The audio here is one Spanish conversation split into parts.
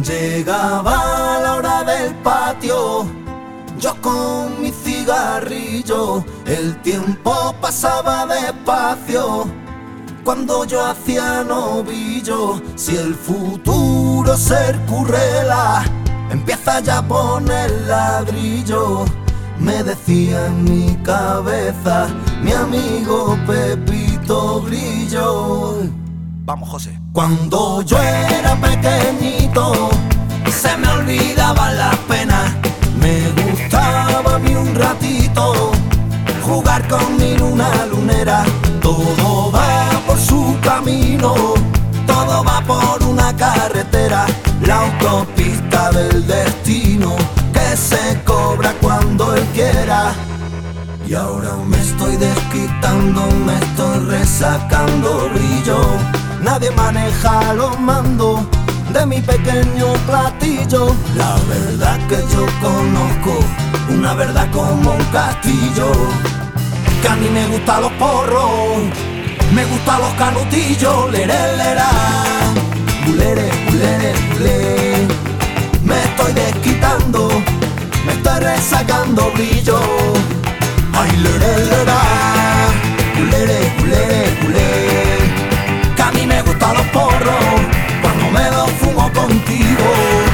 Llegaba la hora del patio, yo con mi cigarrillo, el tiempo pasaba despacio. Cuando yo hacía novillo, si el futuro se currela, empieza ya a poner ladrillo. Me decía en mi cabeza mi amigo Pepito Grillo. Vamos, José. Cuando yo era pequeñito, se me olvidaban las penas. Me gustaba a mí un ratito jugar con mi luna lunera. Todo va por su camino, todo va por una carretera, la autopista del destino que se cobra cuando él quiera. Y ahora me estoy desquitando, me estoy resacando brillo. Nadie maneja los mandos de mi pequeño platillo. La verdad que yo conozco una verdad como un castillo. Que a mí me gustan los porros, me gustan los canutillos. Leré, lerá, bulere, bulere, bulé. Me estoy desquitando, me estoy resacando brillo. Ay, leré, lerá, bulere, bulere, bulé. Que a mí me gustan los porros cuando me los fumo contigo.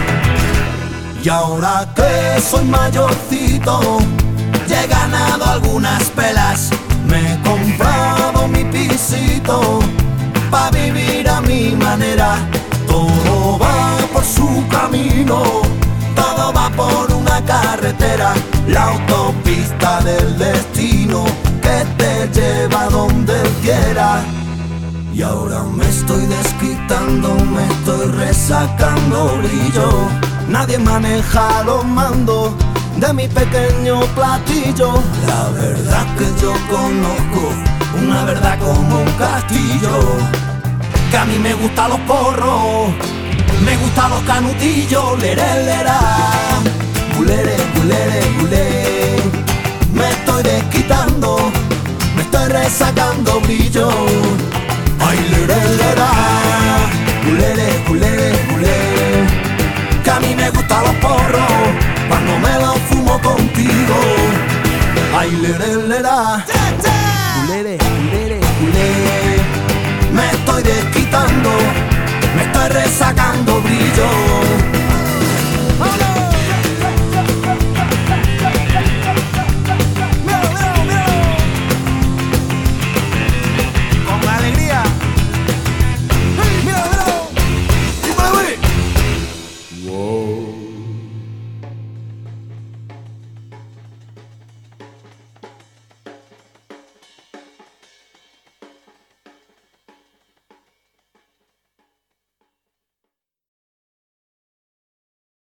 Y ahora que soy mayorcito, ya he ganado algunas pelas, me he comprado mi pisito pa' vivir a mi manera. Todo va por su camino, todo va por una carretera, la autopista del destino que te lleva donde él quiera. Y ahora me estoy desquitando, me estoy resacando brillo. Nadie maneja los mandos de mi pequeño platillo. La verdad que yo conozco una verdad como un castillo. Que a mí me gustan los porros, me gustan los canutillos. Leré, lerá, bulere, bulere, bulé. Me estoy desquitando, me estoy resacando brillo. Ay, leré, lerá, bulere, bulere, bulé. Que a mí me gustan los porros cuando me los fumo contigo. Ay, leré, lerá.